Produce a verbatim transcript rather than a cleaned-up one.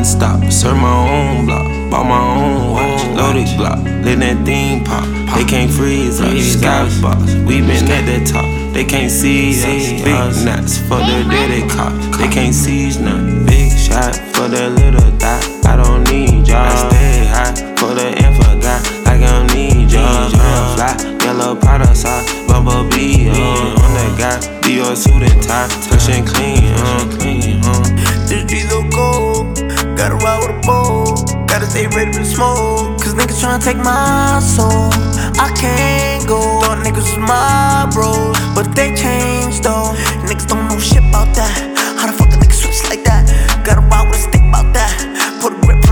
stop, serve my own block, bought my own watch, loaded block, let that thing pop. They can't freeze us, skybox, we been at the top. They can't see us, big knots for the dirty cop. They can't seize none, big shot for the little dot. I don't need y'all, I stay high for the info guy, like I don't need y'all. Fly, yellow powder sauce, bumblebee uh, on the guy, be your suit and tie, fresh and clean, uh, clean, uh. This G so cold, gotta ride with a bow, gotta stay ready for the smoke, cause niggas tryna take my soul. I can't go, thought niggas was my bros, but they changed though. Niggas don't know shit about that.